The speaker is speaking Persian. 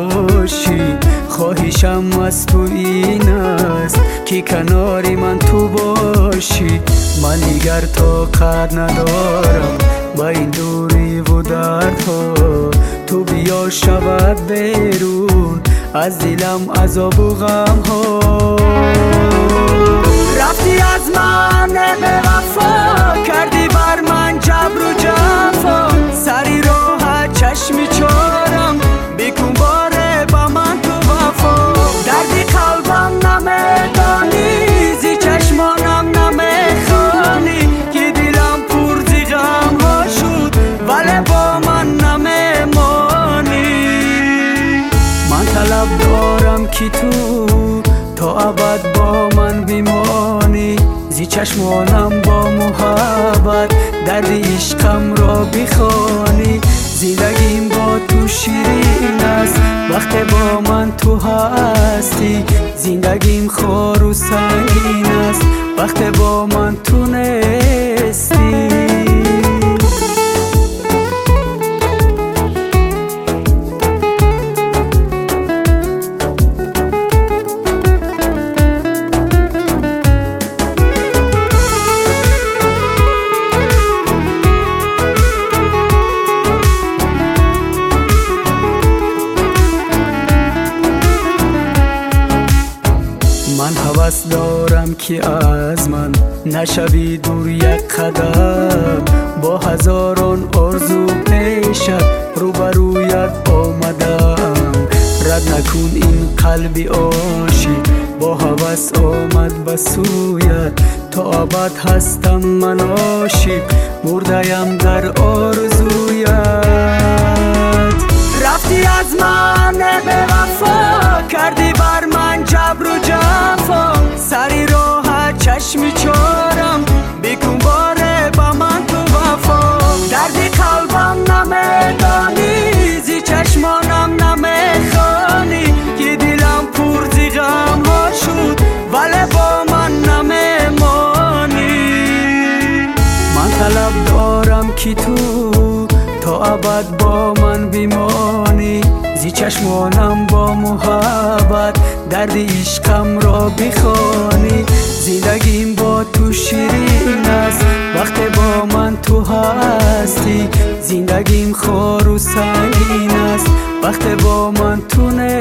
باشی. خواهشم از تو این است که کناری من تو باشی. من دیگر طاقت ندارم با این دوری و دردها. تو بیا شود بیرون از دلم عذاب و غم ها. رفتی از من به وفا، کردی بر من جبر و جفا. سری راحت چشمی چارم بکن باره با من تو وفا. دردی قلبم نمیدانی، زی چشمانم نمیخوانی که دلم پر زی غم ها شد ولی با من نمیمانی. من طلب دارم که تو تا ابد با من بمانی. زی چشمانم با محبت درد عشقم را بخوانی. زندگیم با تو شیرین است وقت با من تو هستی. زندگیم خار و سنگین است وقت با من تو نیستی. من هوس دارم که از من نشوی دور یک قدم. با هزاران آرزو پیشت روبرویت آمدم. رد نکن این قلبی عاشق با هوس آمد به سویت. تا ابد هستم من عاشق مرده‌ام در آرزویت. رفتی از من به وفا، کردی بر من جبر و جفا. سری راحت چشمی چارم بکن باره با من تو وفا. دردی قلبم نمیدانی، زی چشمانم نمیخوانی که دلم پر زی غم ها شد ولی با من نمیمانی. من طلب دارم که تو تا ابد با من بمانی. زی چشمانم با محبت درد عشقم را بخوانی. زندگیم با تو شیرین است وقت با من تو هستی. زندگیم خار و سنگین است وقت با من تو